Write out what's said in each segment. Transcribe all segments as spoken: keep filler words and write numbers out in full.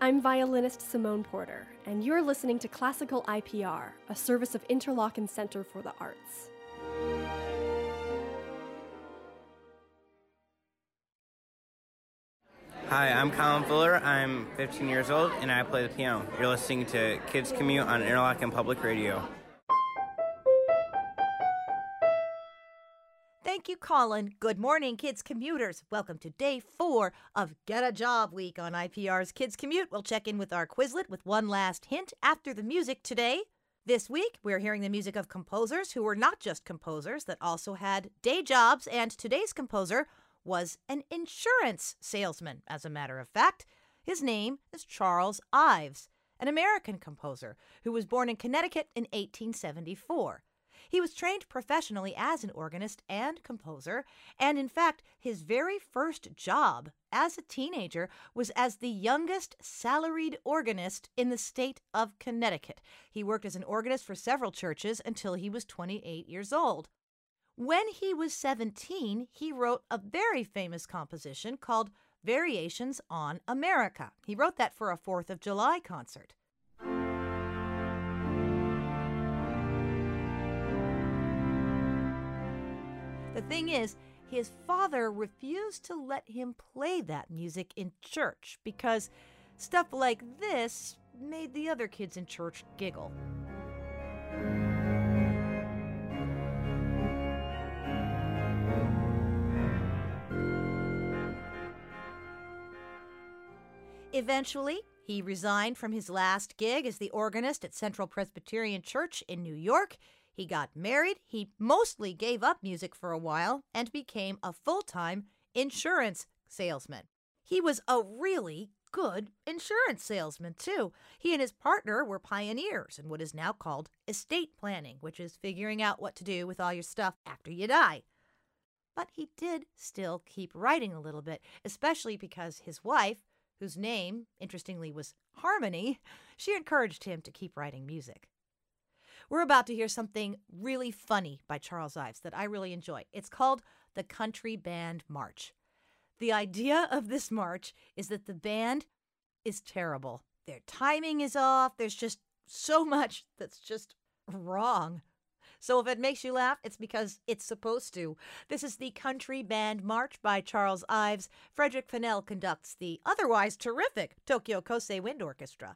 I'm violinist Simone Porter, and you're listening to Classical I P R, a service of Interlochen Center for the Arts. Hi, I'm Colin Fuller. I'm fifteen years old, and I play the piano. You're listening to Kids Commute on Interlochen Public Radio. Thank you, Colin. Good morning, Kids Commuters. Welcome to day four of Get a Job Week on I P R's Kids Commute. We'll check in with our Quizlet with one last hint after the music today. This week, we're hearing the music of composers who were not just composers, that also had day jobs, and today's composer was an insurance salesman, as a matter of fact. His name is Charles Ives, an American composer who was born in Connecticut in eighteen seventy-four. He was trained professionally as an organist and composer, and in fact, his very first job as a teenager was as the youngest salaried organist in the state of Connecticut. He worked as an organist for several churches until he was twenty-eight years old. When he was seventeen, he wrote a very famous composition called Variations on America. He wrote that for a fourth of July concert. The thing is, his father refused to let him play that music in church because stuff like this made the other kids in church giggle. Eventually, he resigned from his last gig as the organist at Central Presbyterian Church in New York. He got married, he mostly gave up music for a while, and became a full-time insurance salesman. He was a really good insurance salesman, too. He and his partner were pioneers in what is now called estate planning, which is figuring out what to do with all your stuff after you die. But he did still keep writing a little bit, especially because his wife, whose name, interestingly, was Harmony, she encouraged him to keep writing music. We're about to hear something really funny by Charles Ives that I really enjoy. It's called the Country Band March. The idea of this march is that the band is terrible. Their timing is off. There's just so much that's just wrong. So if it makes you laugh, it's because it's supposed to. This is the Country Band March by Charles Ives. Frederick Fennell conducts the otherwise terrific Tokyo Kosei Wind Orchestra.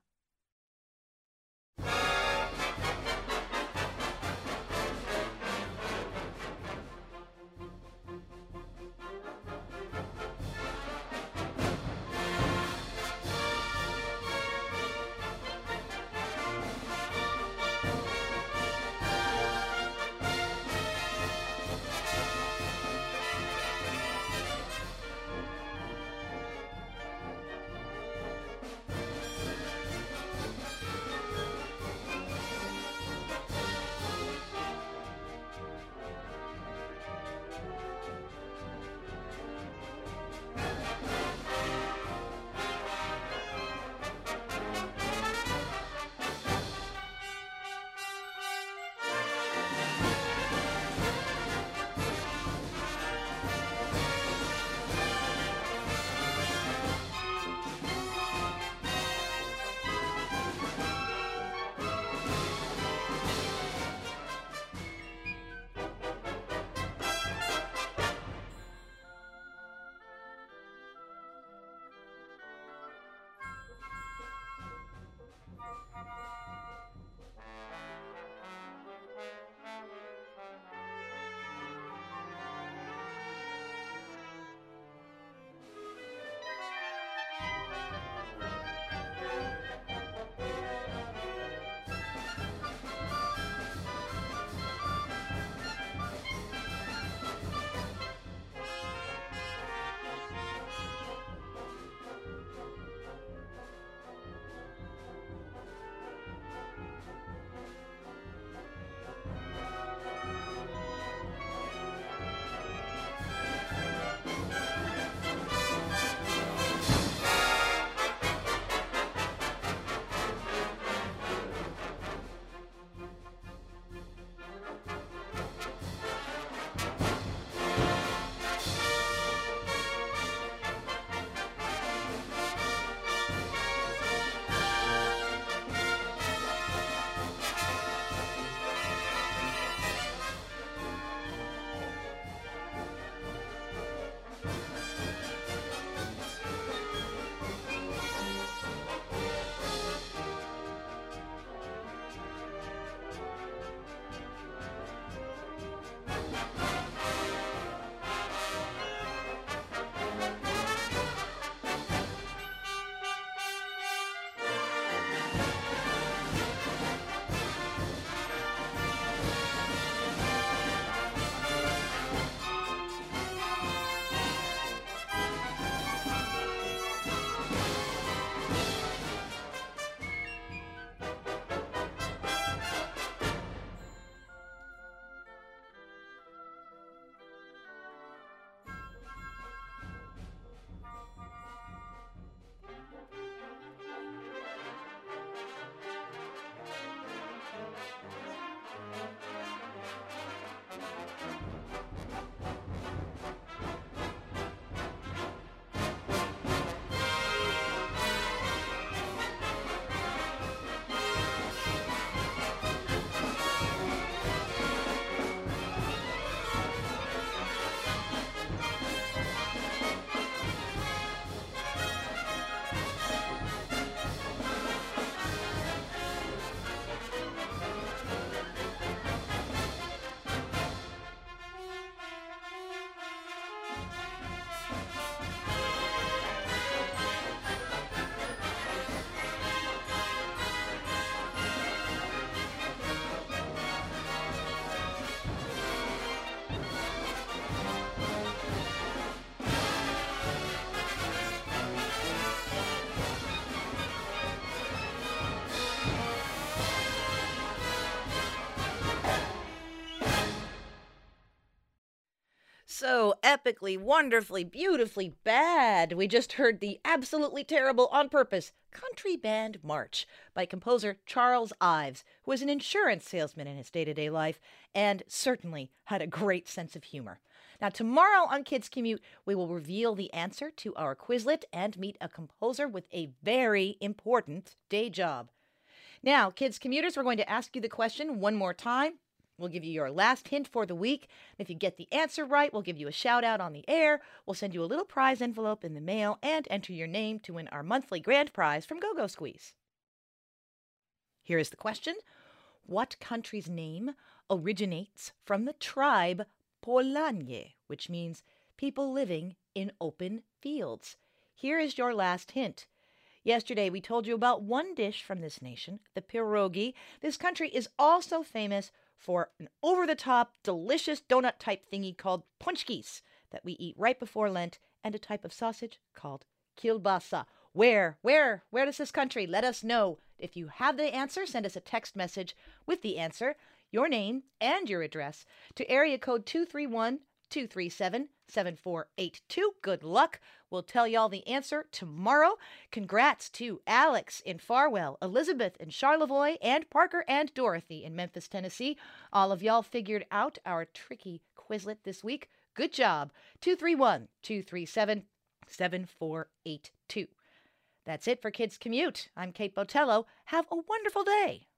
so epically, wonderfully, beautifully bad. We just heard the absolutely terrible on purpose Country Band March by composer Charles Ives, who was an insurance salesman in his day-to-day life and certainly had a great sense of humor. Now, tomorrow on Kids Commute, we will reveal the answer to our Quizlet and meet a composer with a very important day job. Now, Kids Commuters, we're going to ask you the question one more time. We'll give you your last hint for the week. If you get the answer right, we'll give you a shout out on the air. We'll send you a little prize envelope in the mail and enter your name to win our monthly grand prize from Go-Go Squeeze. Here is the question. What country's name originates from the tribe Polanie, which means people living in open fields? Here is your last hint. Yesterday, we told you about one dish from this nation, the pierogi. This country is also famous for an over-the-top, delicious donut-type thingy called punchkis that we eat right before Lent, and a type of sausage called kielbasa. Where, where, where does this country? Let us know. If you have the answer, send us a text message with the answer, your name, and your address to area code two three one, two three seven, seven four eight two. Good luck. We'll tell y'all the answer tomorrow. Congrats to Alex in Farwell, Elizabeth in Charlevoix, and Parker and Dorothy in Memphis, Tennessee. All of y'all figured out our tricky Quizlet this week. Good job. two three one, two three seven, seven four eight two. That's it for Kids Commute. I'm Kate Botello. Have a wonderful day.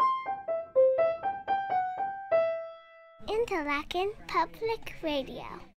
Interlaken Public Radio.